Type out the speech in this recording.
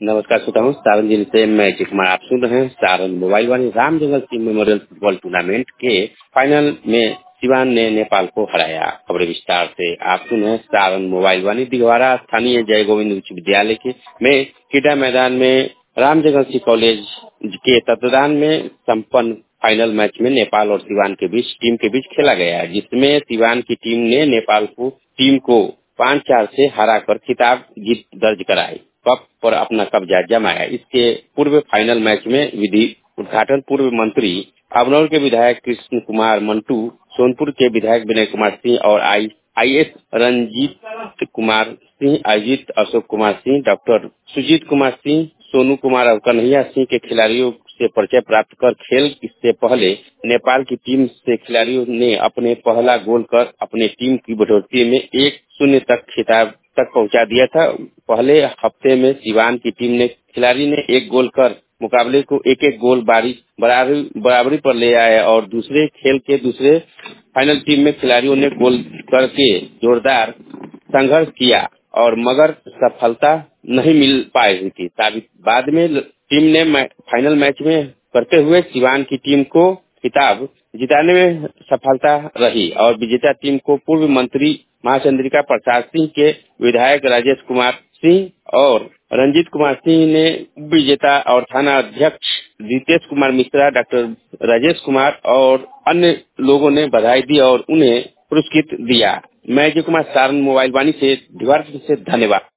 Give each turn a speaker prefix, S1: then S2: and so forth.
S1: नमस्कार श्रोताओं, सारण जिले से मैं अजय कुमार। आप सुन रहे हैं Saran mobile Vaani Ram Jangal Singh memorial football tournament के फाइनल में सिवान ने नेपाल को हराया। खबरें विस्तार से आप सुन रहे हैं सारण मोबाइल वाणी। दिघवारा स्थानीय जय गोविंद उच्च विद्यालय के में क्रीडा मैदान में राम जंगल सिंह कॉलेज के तत्वाधान में संपन्न फाइनल मैच में नेपाल और सिवान के बीच खेला गया, जिसमें सिवान की टीम को 5-4 से हराकर खिताब जीत दर्ज कराई, कप पर अपना कब्जा जमाया। इसके पूर्व फाइनल मैच में विधि उद्घाटन पूर्व मंत्री अबनौर के विधायक कृष्ण कुमार मंटू, सोनपुर के विधायक विनय कुमार सिंह और आईएएस रंजीत कुमार सिंह, अजित अशोक कुमार सिंह, डॉक्टर सुजीत कुमार सिंह, सोनू कुमार और कन्हैया सिंह के खिलाड़ियों से परिचय प्राप्त कर खेल इससे पहले नेपाल की टीम से खिलाड़ियों ने अपने पहला गोल कर अपने टीम की बढ़ोतरी में 1-0 तक खिताब तक पहुंचा दिया था। पहले हफ्ते में सिवान की टीम ने खिलाड़ी ने 1 गोल कर मुकाबले को एक गोल बराबरी पर ले आया और दूसरे फाइनल टीम में खिलाड़ियों ने गोल करके जोरदार संघर्ष किया और मगर सफलता नहीं मिल पाई हुई थी। बाद में टीम ने फाइनल मैच में करते हुए सिवान की टीम को खिताब जिताने में सफलता रही और विजेता टीम को पूर्व मंत्री महाचंद्रिका प्रसाद सिंह के विधायक राजेश कुमार सिंह और रंजीत कुमार सिंह ने विजेता और थाना अध्यक्ष रितेश कुमार मिश्रा, डॉक्टर राजेश कुमार और अन्य लोगों ने बधाई दी और उन्हें पुरस्कृत दिया। मैं अजय कुमार, सारण मोबाइल वाणी से धन्यवाद।